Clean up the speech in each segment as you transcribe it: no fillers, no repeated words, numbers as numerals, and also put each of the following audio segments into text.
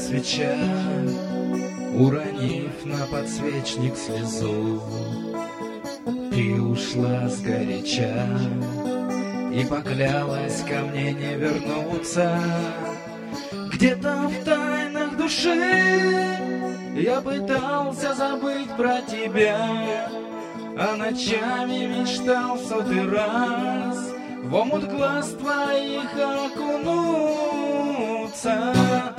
свеча, уронив на подсвечник слезу. Ты ушла сгоряча и поклялась ко мне не вернуться. Где-то в тайнах души я пытался забыть про тебя, а ночами мечтал сотый раз в омут глаз твоих окунуться.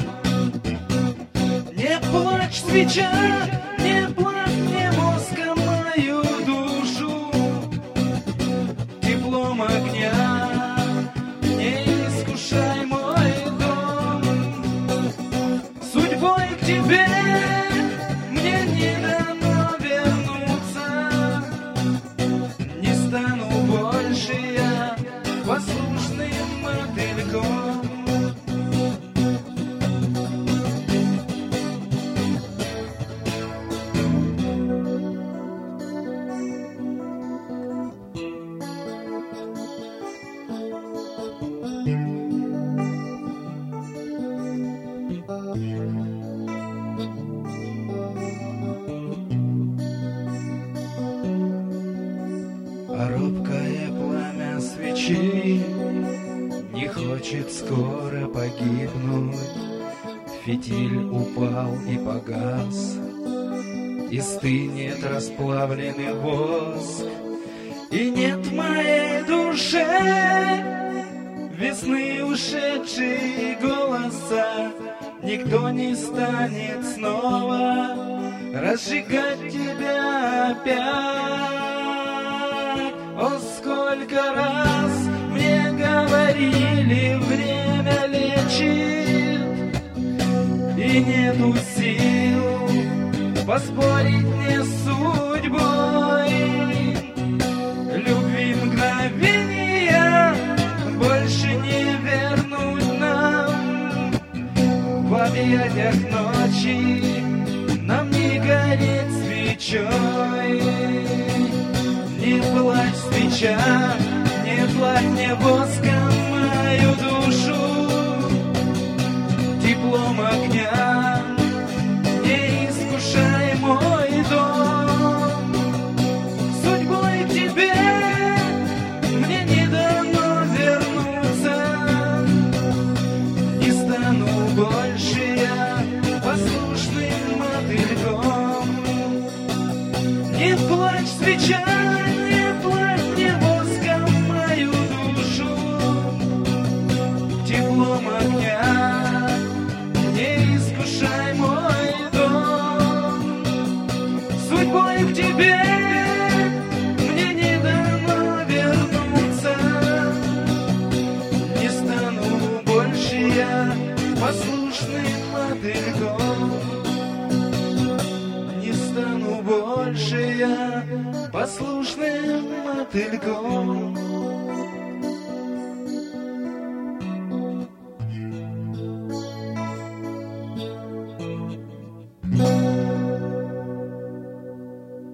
Не плачь, свеча, не плачь мне воском мою душу, теплом огня не искушай мой дом. Судьбой к тебе мне не дано вернуться, не стану больше я послушным мотыльком. А робкое пламя свечи не хочет скоро погибнуть. Фитиль упал и погас, и стынет расплавленный воск. И нет в моей душе весны ушедшей голоса. Никто не станет снова разжигать тебя опять. О, сколько раз мне говорили, время лечит, и нету сил поспорить мне с судьбой. Любви мгновения больше не вернуть нам. В объятиях ночи нам не гореть свечой. Не плачь, свеча, не плачь мне воск